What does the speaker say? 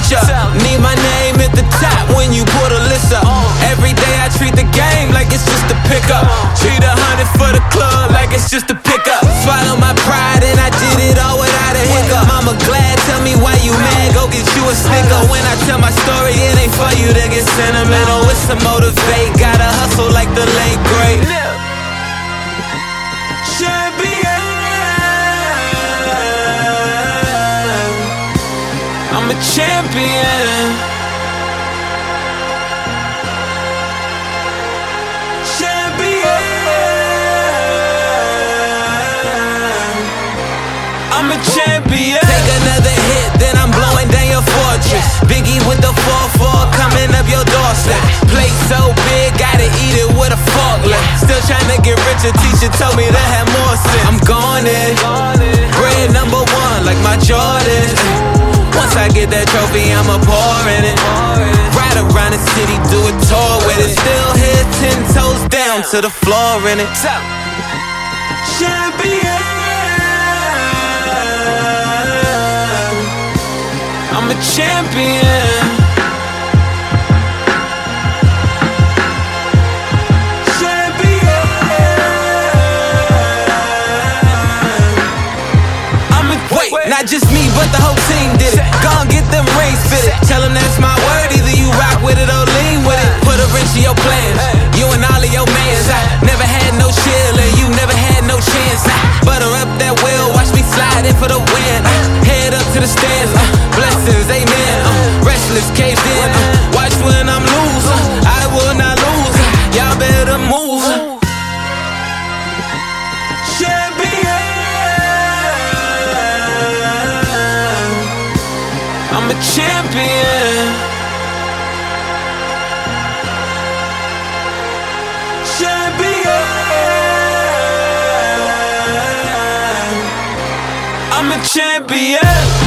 future. Need my name at the top when you put a list up. Every day I treat the game like it's just a pickup. Treat 100 for the club like it's just a pickup. Swallow my pride and I did it all without a hiccup. Mama glad, tell me why you mad, go get you a sticker. When I tell my story, it ain't for you to get sentimental. It's to motivate, gotta hustle like the late great champion. I'm a champion. I'm a champion. Take another hit, then I'm blowing down your fortress. Biggie with the 4-4 coming up your doorstep. Plate so big, gotta eat it with a forklift. Still trying to get richer, teacher told me to have more sense. I'm gone in, bread number one like my Jordan. Once I get that trophy, I'ma pour in it. Ride around the city, do a tour with it. Still head 10 toes down to the floor in it. Champion. I'm a champion. Champion. Wait, not just me, but the whole team did it. Go and get them rings fitted. Tell them that's my word, either you rock with it or lean with it. Put a wrench in your plans, you and all of your mans. I never had no chill and you never had no chance. Butter up that wheel, watch me slide in for the win. Head up to the stands, blessings, amen. Restless, caved in, watch when I'm loose. I will not lose, y'all better move. Champion. I'm a champion. Champion. I'm a champion.